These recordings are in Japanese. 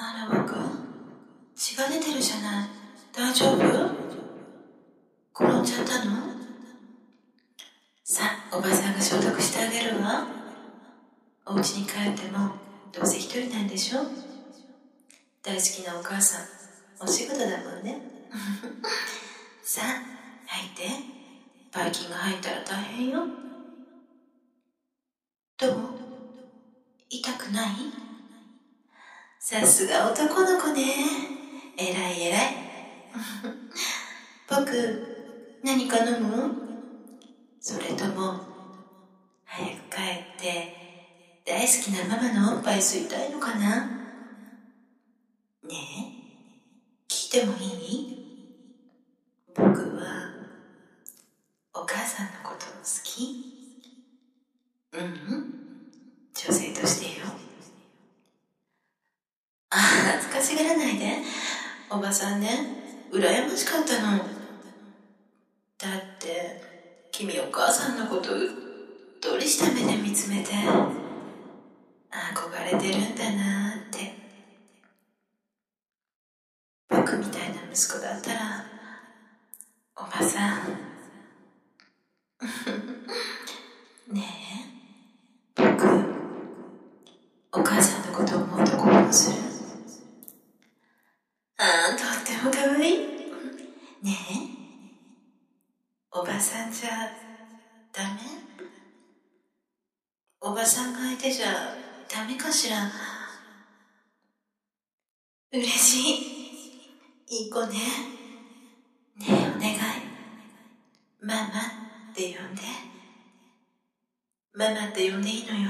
あら、僕、血が出てるじゃない。大丈夫？転んじゃったの？さあ、おばさんが消毒してあげるわ。お家に帰っても、どうせ一人なんでしょ？大好きなお母さん、お仕事だもんね。さあ、入って。ばい菌が入ったら大変よ。どう？痛くない？さすが男の子ね。えらいえらい。僕、何か飲む？それとも、早く帰って、大好きなママのおっぱい吸いたいのかな？ねえ、聞いてもいい？僕は、お母さんのこと好き？女性としてよ。恥ずかしがらないで。おばさんね、羨ましかったの。だって、君お母さんのことうっとりした目で見つめて、憧れてるんだなって。僕みたいな息子だったら、おばさん。ねえ、僕、お母さんのことを思うと興奮する？とっても可愛い。ねえ、おばさんじゃダメ？おばさんが相手じゃダメかしら？嬉しい。いい子ね。ねえ、お願い。ママって呼んで。ママって呼んでいいのよ。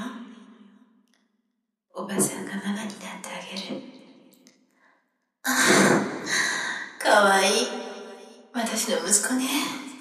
おばさんがママになってあげる。かわいい。私の息子ね。